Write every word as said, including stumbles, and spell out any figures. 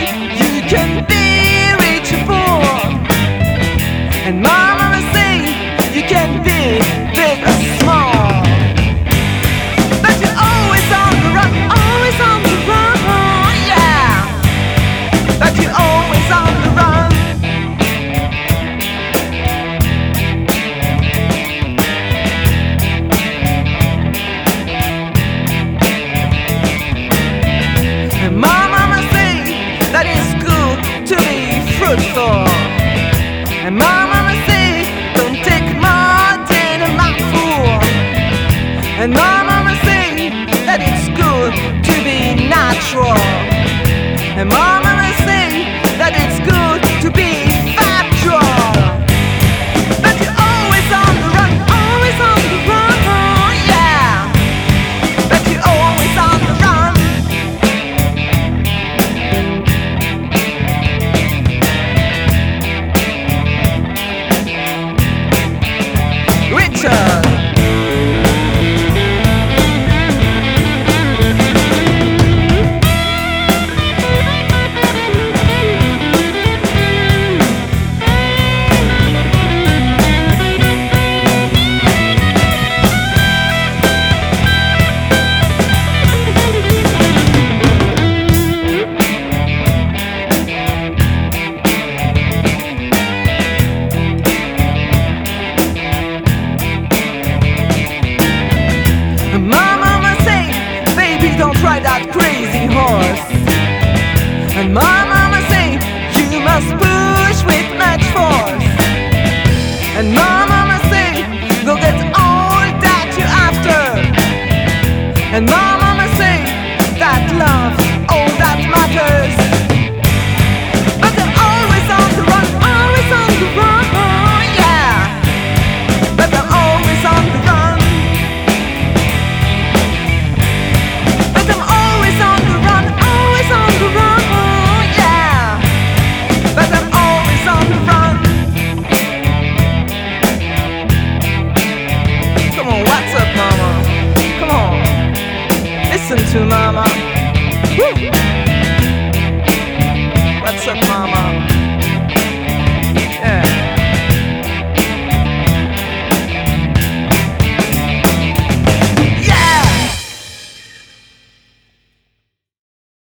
you can be rich or poor, and my mama say you can be big or small, but you're always on the run, always on the run, yeah, but you're always on the run. And my mama say that it's good to be fruitful, and my mama say don't take more than a mouthful, and my mama say that it's good to be natural, and my mama say that it's good to be factual, but you're always on the run, always on the run, yeah, but you're always on the run. Richard. My mama say, baby, don't try that crazy horse. And my mama say, you must push with much force. And my mama say, go get all that you're after. And my mama say, that love, all that matters. But they're always on the run, always on the run, yeah. But they're always on the run. What's up, mama? Come on, listen to mama. Woo!